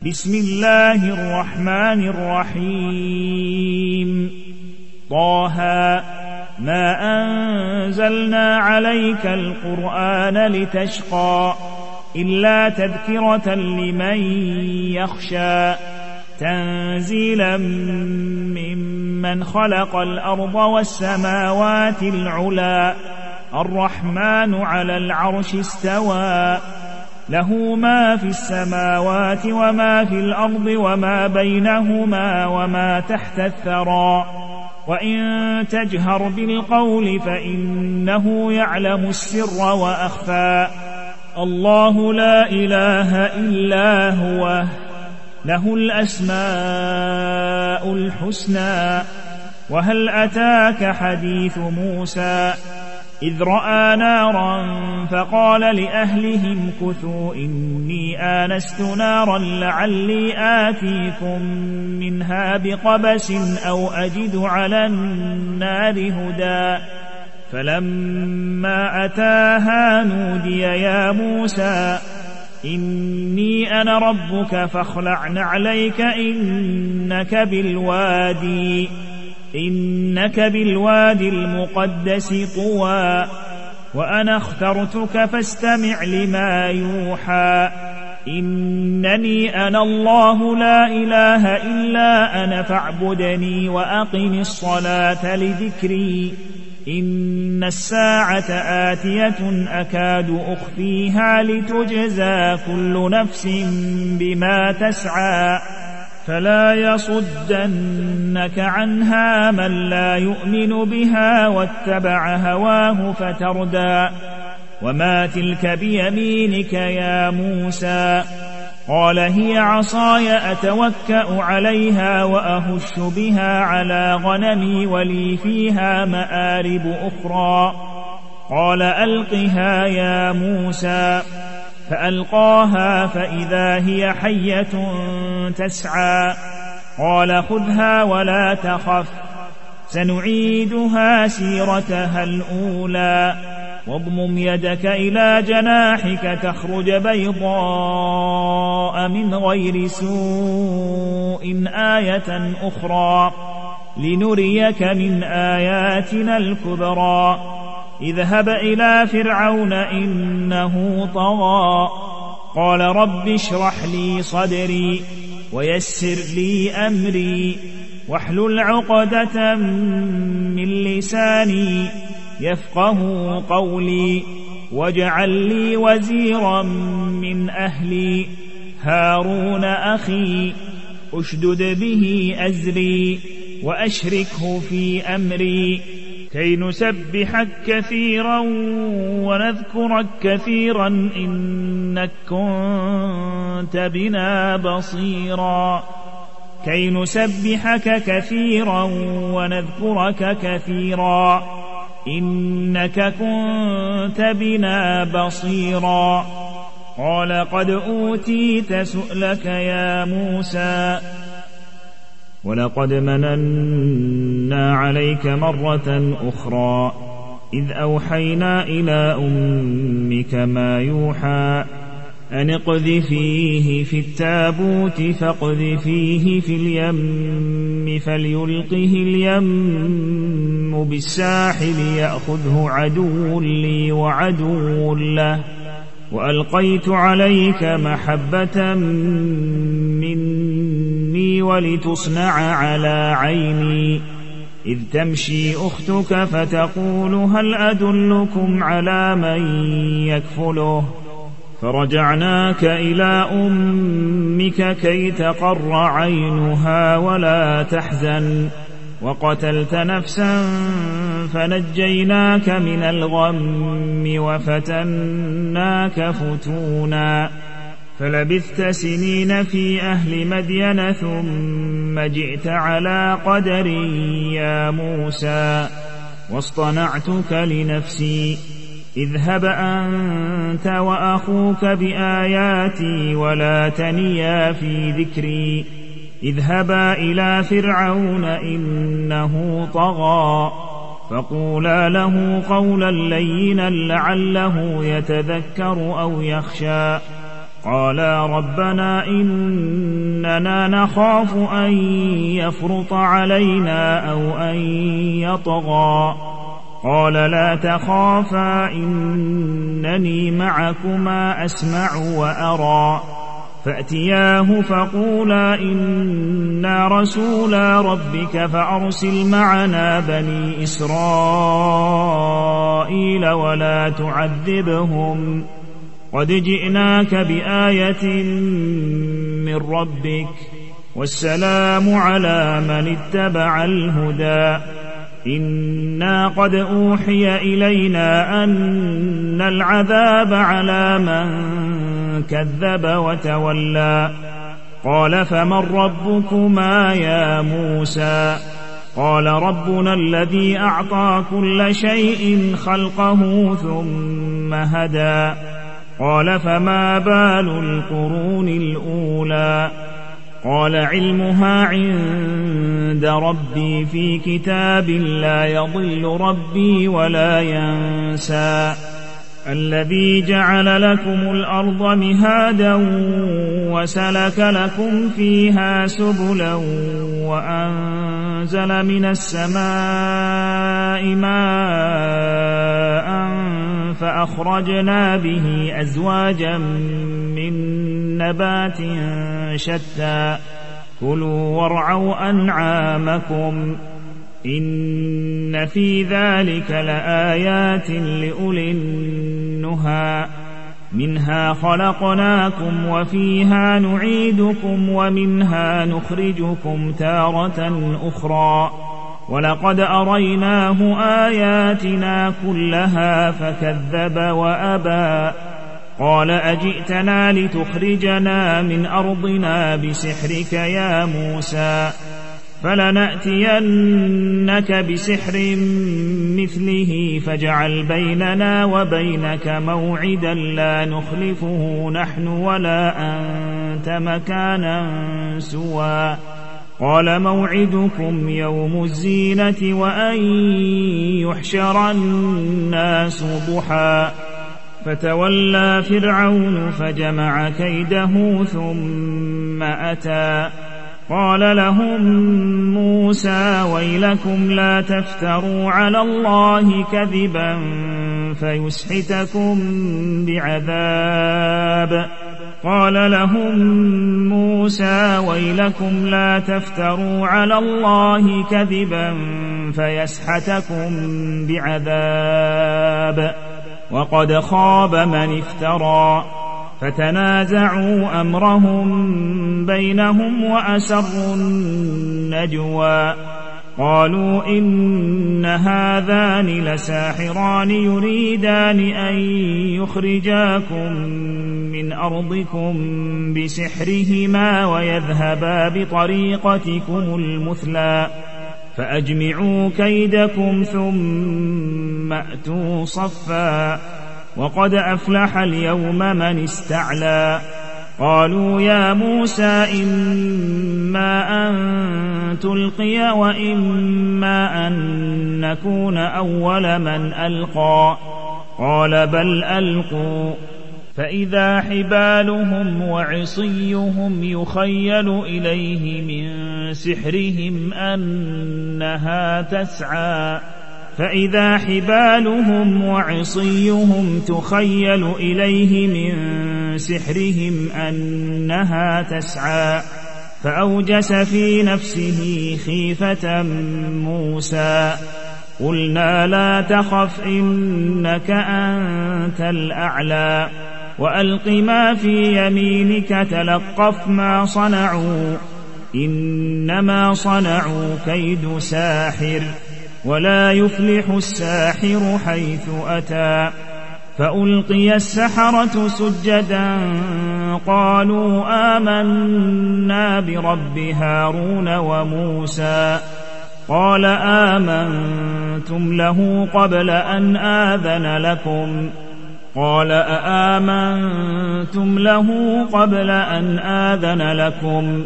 بسم الله الرحمن الرحيم طه ما أنزلنا عليك القرآن لتشقى إلا تذكرة لمن يخشى تنزيلا ممن خلق الأرض والسماوات العلى الرحمن على العرش استوى له ما في السماوات وما في الأرض وما بينهما وما تحت الثرى وإن تجهر بالقول فإنه يعلم السر وأخفى الله لا إله إلا هو له الأسماء الحسنى وهل أتاك حديث موسى إذ رأى نارا فقال لأهلهم كثوا إني آنست نارا لعلي آتيكم منها بقبس أو أجد على النار هدى فلما أتاها نودي يا موسى إني أنا ربك فاخلع نعليك إنك بالوادي المقدس طوى وأنا اخترتك فاستمع لما يوحى إنني أنا الله لا إله إلا أنا فاعبدني وأقم الصلاة لذكري إن الساعة آتية أكاد أخفيها لتجزى كل نفس بما تسعى فلا يصدنك عنها من لا يؤمن بها واتبع هواه فتردى وما تلك بيمينك يا موسى قال هي عصاي أتوكأ عليها وأهش بها على غنمي ولي فيها مآرب أخرى قال ألقها يا موسى فألقاها فإذا هي حية تسعى قال خذها ولا تخف سنعيدها سيرتها الأولى واضمم يدك إلى جناحك تخرج بيضاء من غير سوء آية أخرى لنريك من آياتنا الكبرى اذهب إلى فرعون إنه طغى قال رب اشرح لي صدري ويسر لي أمري واحلل عقدة من لساني يفقه قولي واجعل لي وزيرا من أهلي هارون أخي أشدد به أزري وأشركه في أمري كي نسبحك كثيرا ونذكرك كثيرا إنك كنت بنا بصيرا كي نسبحك كثيرا ونذكرك كثيرا إنك كنت بنا بصيرا قال قد أوتيت سؤلك يا موسى ولقد مننا عليك مرة أخرى إذ أوحينا إلى أمك ما يوحى أن اقذفيه في التابوت فاقذفيه في اليم فليلقه اليم بالساحل يأخذه عدو لي وعدو له وألقيت عليك محبة مني ولتصنع على عيني إذ تمشي أختك فتقول هل أدلكم على من يكفله فرجعناك إلى أمك كي تقر عينها ولا تحزن وقتلت نفسا فنجيناك من الغم وفتناك فتونا فلبثت سنين في أهل مدين ثم جئت على قدر يا موسى واصطنعتك لنفسي اذهب أنت وأخوك بآياتي ولا تنيا في ذكري اذهبا إلى فرعون إنه طغى فقولا له قولا لينا لعله يتذكر أو يخشى قالا ربنا إن إننا نخاف أن يفرط علينا أو أن يطغى. قال لا تخافا إنني معكما أسمع وأرى. فأتياه فقولا إنا رسولا ربك فأرسل معنا بني إسرائيل ولا تعذبهم قد جئناك بآية من ربك والسلام على من اتبع الهدى. إنا قد أوحي إلينا أن العذاب على من كذب وتولى. قال فمن ربكما يا موسى؟ قال ربنا الذي أعطى كل شيء خلقه ثم هدى. قال فما بال القرون الأولى؟ قال علمها عند ربي في كتاب لا يضل ربي ولا ينسى. الذي جعل لكم الأرض مهادا وسلك لكم فيها سبلا وأنزل من السماء ماء فأخرجنا به أزواجا من نبات شتى كلوا وارعوا أنعامكم إن في ذلك لآيات لأولي النهى. منها خلقناكم وفيها نعيدكم ومنها نخرجكم تارة أخرى. ولقد أريناه آياتنا كلها فكذب وأبى. قال أجئتنا لتخرجنا من أرضنا بسحرك يا موسى؟ فلنأتينك بسحر مثله فاجعل بيننا وبينك موعدا لا نخلفه نحن ولا أنت مكانا سوى. قال موعدكم يوم الزينة وأن يحشر الناس ضحى. فتولى فرعون فجمع كيده ثم أتى. قال لهم موسى ويلكم لا تفتروا على الله كذبا فيسحتكم بعذاب. قال لهم موسى ويلكم لا تفتروا على الله كذبا فيسحتكم بعذاب وقد خاب من افترى. فتنازعوا أمرهم بينهم وأسروا النجوى. قالوا إن هذان لساحران يريدان أن يخرجاكم من أرضكم بسحرهما ويذهبا بطريقتكم المثلى فأجمعوا كيدكم ثم أتوا صفا وقد أفلح اليوم من استعلى. قالوا يا موسى إما أن تلقي وإما أن نكون أول من ألقى. قال بل ألقوا. فإذا حبالهم وعصيهم يخيل إليه من سحرهم أنها تسعى. فإذا حبالهم وعصيهم تخيل إليه من سحرهم أنها تسعى. فأوجس في نفسه خيفة موسى. قلنا لا تخف إنك أنت الأعلى وألق ما في يمينك تلقف ما صنعوا إنما صنعوا كيد ساحر ولا يفلح الساحر حيث أتى. فألقي السحرة سجدا قالوا آمنا برب هارون وموسى. قال آمنتم له قبل أن آذن لكم. قال أآمنتم له قبل أن آذن لكم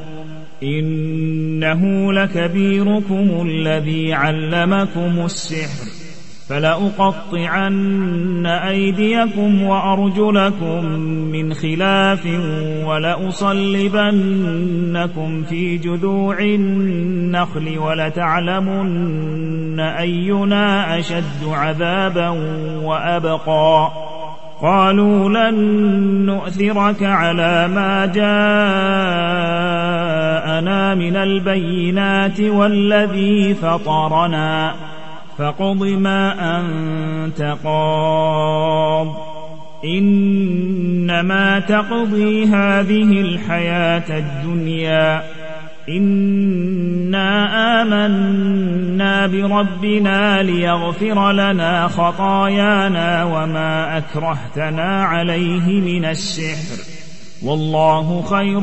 إنه لكبيركم الذي علمكم السحر فلأقطعن أيديكم وأرجلكم من خلاف ولأصلبنكم في جذوع النخل ولتعلمن أينا أشد عذابا وأبقى قالوا لن نؤثرك على ما جاءنا من البينات والذي فطرنا فاقض ما أنت قاض إنما تقضي هذه الحياة الدنيا إنا آمنا بربنا ليغفر لنا خطايانا وما أكرهتنا عليه من السحر والله خير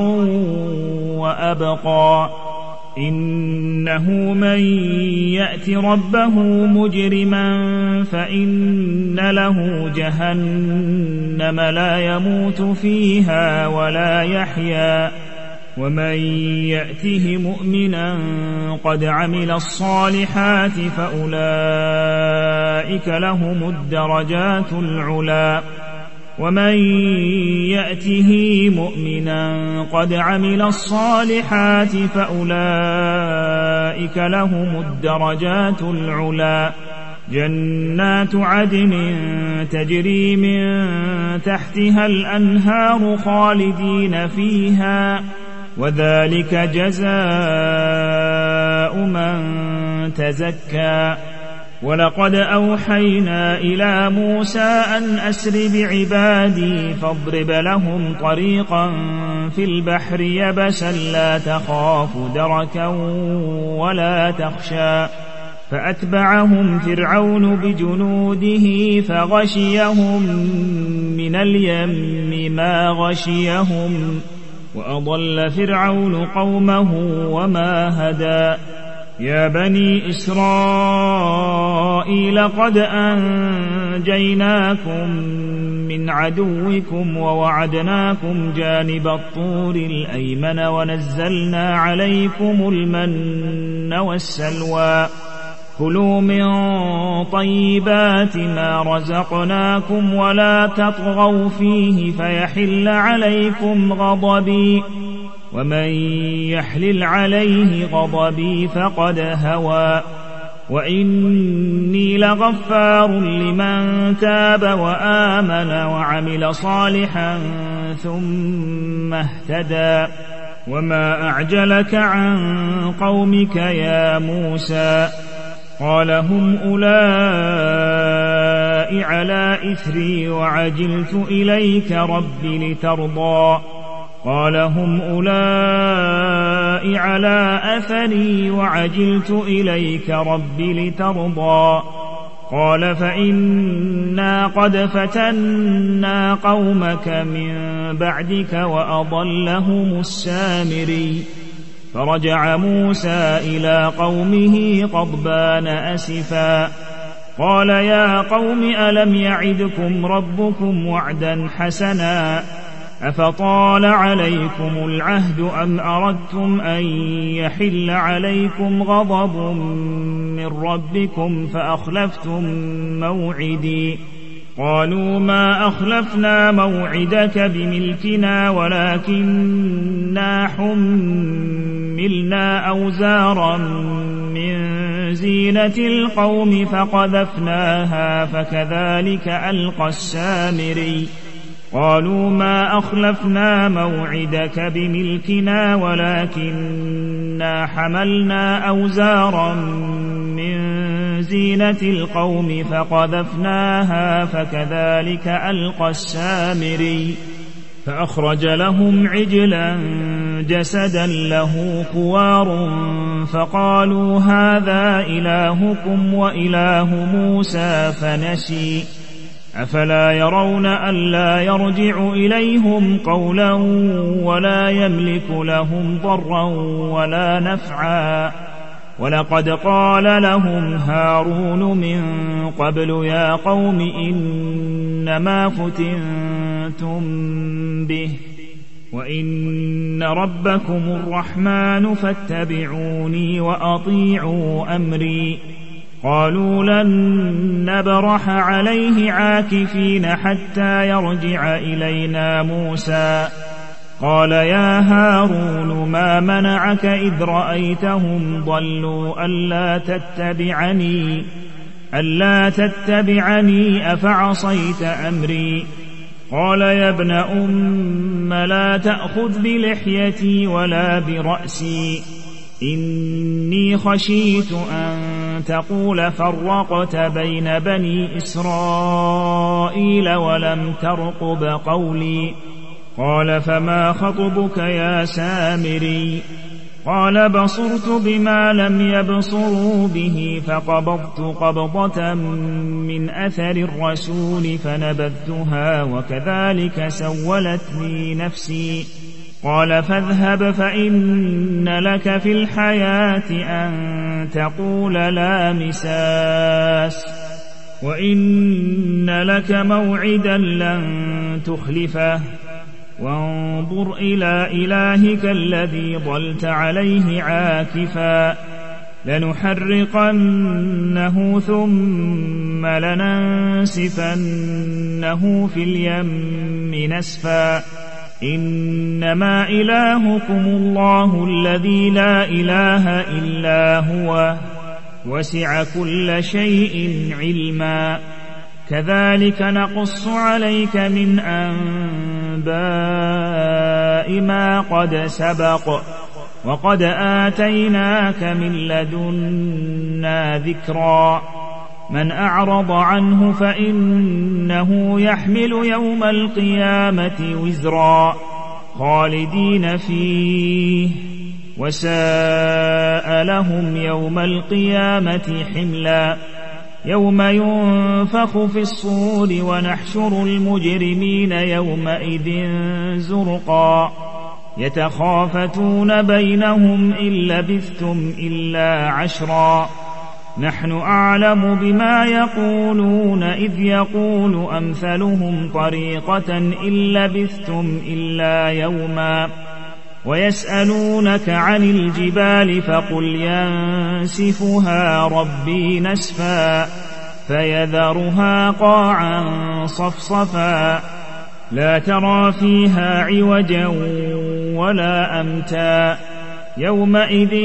وأبقى إنه من يأت ربه مجرما فإن له جهنم لا يموت فيها ولا يحيا ومن يأته مؤمنا قد عمل الصالحات فأولئك لهم الدرجات العلى ومن يأته مؤمنا قد عمل الصالحات فأولئك لهم الدرجات العلى جنات عدن تجري من تحتها الأنهار خالدين فيها وذلك جزاء من تزكى ولقد أوحينا إلى موسى أن أسر بعبادي فاضرب لهم طريقا في البحر يبسا لا تخاف دركا ولا تخشى فأتبعهم فرعون بجنوده فغشيهم من اليم ما غشيهم وأضل فرعون قومه وما هدى يا بني إسرائيل قد أنجيناكم من عدوكم ووعدناكم جانب الطور الأيمن ونزلنا عليكم المن والسلوى كلوا من طيبات ما رزقناكم ولا تطغوا فيه فيحل عليكم غضبي ومن يحلل عليه غضبي فقد هوى وإني لغفار لمن تاب وآمن وعمل صالحا ثم اهتدى وما أعجلك عن قومك يا موسى قال هم أولئك على إثري وعجلت إليك رب لترضى قال هم أولئك على أثري وعجلت إليك رب لترضى قال فإنا قد فتنا قومك من بعدك وأضلهم السامري فرجع موسى إلى قومه غضبان أسفا قال يا قوم ألم يعدكم ربكم وعدا حسنا أفطال عليكم العهد أم أردتم أن يحل عليكم غضب من ربكم فأخلفتم موعدي قالوا ما أخلفنا موعدك بملكنا ولكننا حملنا أوزارا من زينة القوم فقذفناها فكذلك ألقى السامري قالوا ما أخلفنا موعدك بملكنا ولكننا حملنا أوزارا من زينة القوم فقذفناها فكذلك ألقى السامري فأخرج لهم عجلا جسدا له خوار فقالوا هذا إلهكم وإله موسى فنسي أفلا يرون ألا يرجع إليهم قولا ولا يملك لهم ضرا ولا نفعا ولقد قال لهم هارون من قبل يا قوم إنما فتنتم به وإن ربكم الرحمن فاتبعوني وأطيعوا أمري قالوا لن نبرح عليه عاكفين حتى يرجع إلينا موسى قال يا هارون ما منعك إذ رأيتهم ضلوا ألا تتبعني أفعصيت أمري قال يا ابن أم لا تأخذ بلحيتي ولا برأسي إني خشيت أن تقول فرقت بين بني إسرائيل ولم ترقب قولي قال فما خطبك يا سامري قال بصرت بما لم يبصروا به فقبضت قبضة من أثر الرسول فنبذتها وكذلك سولت لي نفسي قال فاذهب فإن لك في الحياة أن تقول لا مساس وإن لك موعدا لن تخلفه وانظر إلى إلهك الذي ظلت عليه عاكفا لنحرقنه ثم لننسفنه في اليم نسفا إنما إلهكم الله الذي لا إله إلا هو وسع كل شيء علما كذلك نقص عليك من أنباء ما قد سبق وقد آتيناك من لدنا ذكرا من أعرض عنه فإنه يحمل يوم القيامة وزرا خالدين فيه وساء لهم يوم القيامة حملا يوم ينفخ في الصور ونحشر المجرمين يومئذ زرقا يتخافتون بينهم إن لبثتم إلا عشرا نحن أعلم بما يقولون إذ يقول أمثلهم طريقة إن لبثتم إلا يوما ويسألونك عن الجبال فقل ينسفها ربي نسفا فيذرها قاعا صفصفا لا ترى فيها عوجا ولا أمتا يومئذ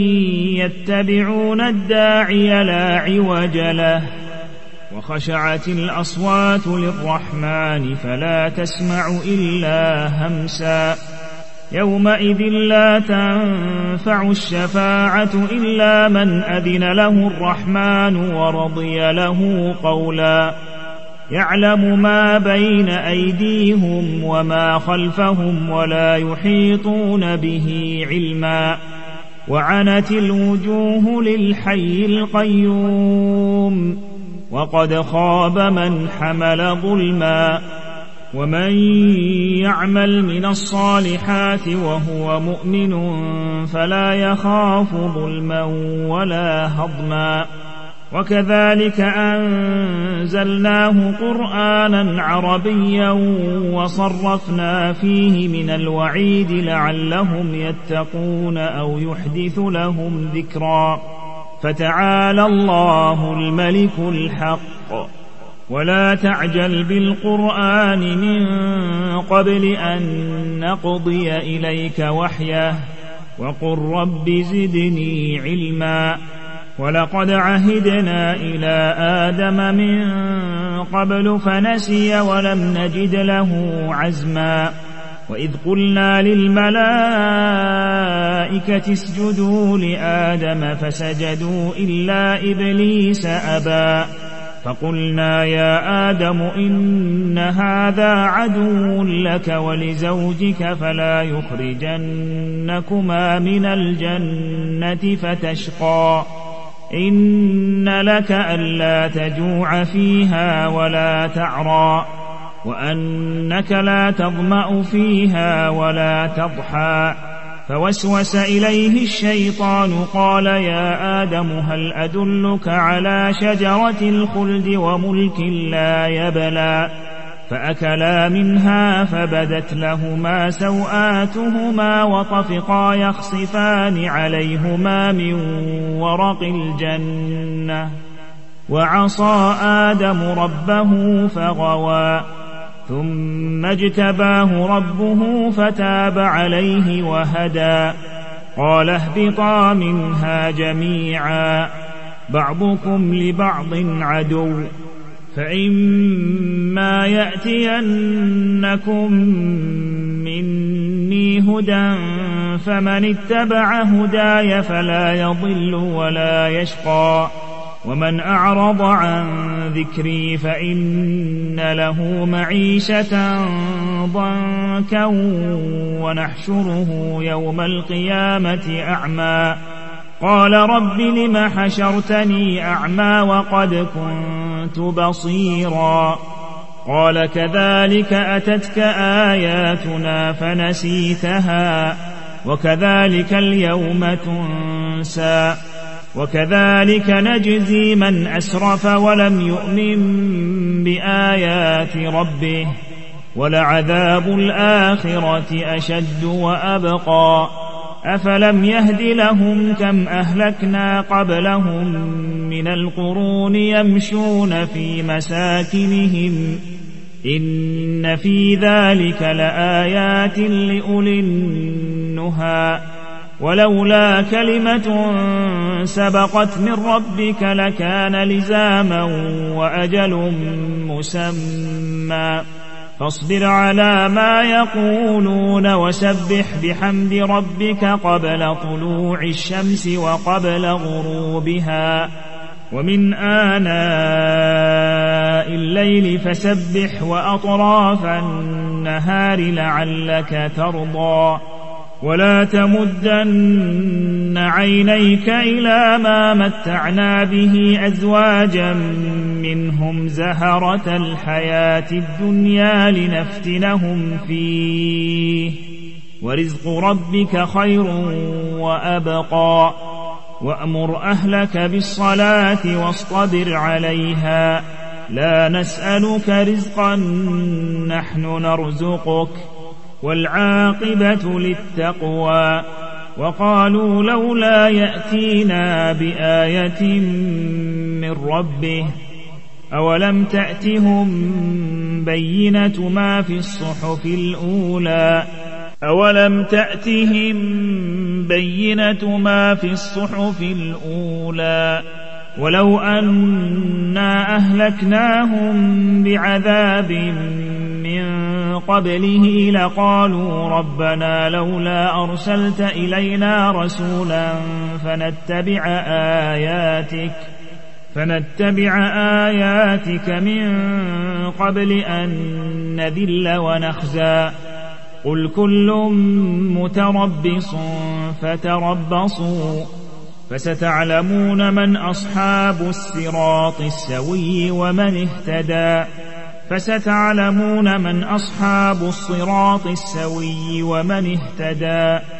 يتبعون الداعي لا عوج له وخشعت الأصوات للرحمن فلا تسمع إلا همسا يومئذ لا تنفع الشفاعة إلا من أذن له الرحمن ورضي له قولا يعلم ما بين أيديهم وما خلفهم ولا يحيطون به علما وعنت الوجوه للحي القيوم وقد خاب من حمل ظلما ومن يعمل من الصالحات وهو مؤمن فلا يخاف ظلما ولا هضما وكذلك أنزلناه قرآنا عربيا وصرفنا فيه من الوعيد لعلهم يتقون أو يحدث لهم ذكرا فتعالى الله الملك الحق ولا تعجل بالقرآن من قبل أن نقضي إليك وحيه وقل رب زدني علما ولقد عهدنا إلى آدم من قبل فنسي ولم نجد له عزما وإذ قلنا للملائكة اسجدوا لآدم فسجدوا إلا إبليس أبى فقلنا يا آدم إن هذا عدو لك ولزوجك فلا يخرجنكما من الجنة فتشقى إن لك ألا تجوع فيها ولا تعرى وأنك لا تظمأ فيها ولا تضحى فوسوس إليه الشيطان قال يا آدم هل أدلك على شجرة الخلد وملك لا يبلى فأكلا منها فبدت لهما سوآتهما وطفقا يخصفان عليهما من ورق الجنة وعصى آدم ربه فغوى ثم اجتباه ربه فتاب عليه وهدى قال اهبطا منها جميعا بعضكم لبعض عدو فإما يأتينكم مني هدى فمن اتبع هداي فلا يضل ولا يشقى ومن أعرض عن ذكري فإن له معيشة ضنكا ونحشره يوم القيامة أعمى قال رب لم حشرتني أعمى وقد كنت بصيرا قال كذلك أتتك آياتنا فنسيتها وكذلك اليوم تنسى وكذلك نجزي من أسرف ولم يؤمن بآيات ربه ولعذاب الآخرة أشد وأبقى أفلم يهد لهم كم أهلكنا قبلهم من القرون يمشون في مساكنهم إن في ذلك لآيات لأولي النهى ولولا كلمة سبقت من ربك لكان لزاما وأجل مسمى فاصبر على ما يقولون وسبح بحمد ربك قبل طلوع الشمس وقبل غروبها ومن آناء الليل فسبح وأطراف النهار لعلك ترضى ولا تمدن عينيك إلى ما متعنا به أزواجا منهم زهرة الحياة الدنيا لنفتنهم فيه ورزق ربك خير وأبقى وأمر أهلك بالصلاة واصطبر عليها لا نسألك رزقا نحن نرزقك والعاقبة للتقوى وقالوا لولا يأتينا بآية من ربه أولم تأتهم بينة ما في الصحف الأولى أولم تأتهم بينة ما في الصحف الأولى ولو أنا أهلكناهم بعذاب من قبله لقالوا ربنا لولا أرسلت إلينا رسولا فنتبع آياتك من قبل أن نذل ونخزى قل كل متربص فتربصوا فستعلمون من أصحاب الصراط السوي ومن اهتدى فستعلمون من أصحاب الصراط السوي ومن اهتدى